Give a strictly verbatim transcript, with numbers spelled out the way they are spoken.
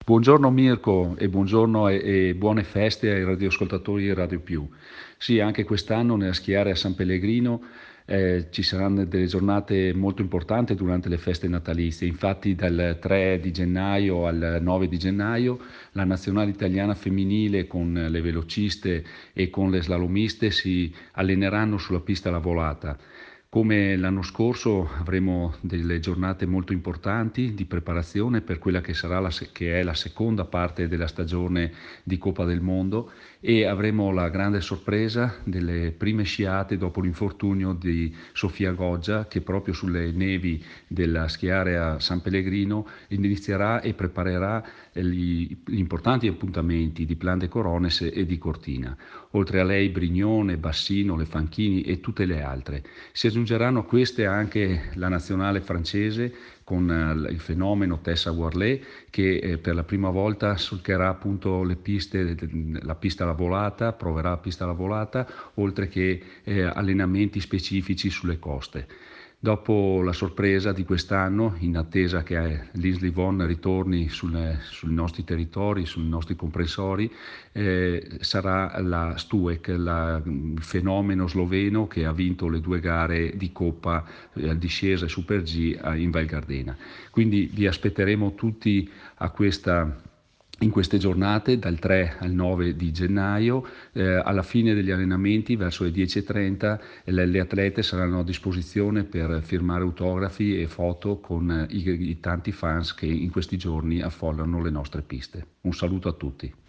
Buongiorno Mirko e buongiorno e, e buone feste ai radioascoltatori di Radio Più. Sì, anche quest'anno nella Schiare a San Pellegrino eh, ci saranno delle giornate molto importanti durante le feste natalizie. Infatti dal tre di gennaio al nove di gennaio la nazionale italiana femminile con le velociste e con le slalomiste si alleneranno sulla pista alla volata. Come l'anno scorso avremo delle giornate molto importanti di preparazione per quella che sarà la, che è la seconda parte della stagione di Coppa del Mondo e avremo la grande sorpresa delle prime sciate dopo l'infortunio di Sofia Goggia che proprio sulle nevi della Schiare a San Pellegrino inizierà e preparerà gli, gli importanti appuntamenti di Plan de Corones e di Cortina. Oltre a lei Brignone, Bassino, Le Fanchini e tutte le altre. Si aggiungeranno a queste anche la nazionale francese con il fenomeno Tessa Worley che eh, per la prima volta solcherà appunto le piste, la pista alla volata, proverà la pista alla volata, oltre che eh, allenamenti specifici sulle coste. Dopo la sorpresa di quest'anno, in attesa che l'Insli Von ritorni sulle, sui nostri territori, sui nostri comprensori, eh, sarà la Stuek, la, il fenomeno sloveno che ha vinto le due gare di Coppa eh, discesa e Super G in Val Gardena. Quindi vi aspetteremo tutti a questa in queste giornate dal tre al nove di gennaio, eh, alla fine degli allenamenti verso le dieci e trenta le, le atlete saranno a disposizione per firmare autografi e foto con i, i tanti fans che in questi giorni affollano le nostre piste. Un saluto a tutti.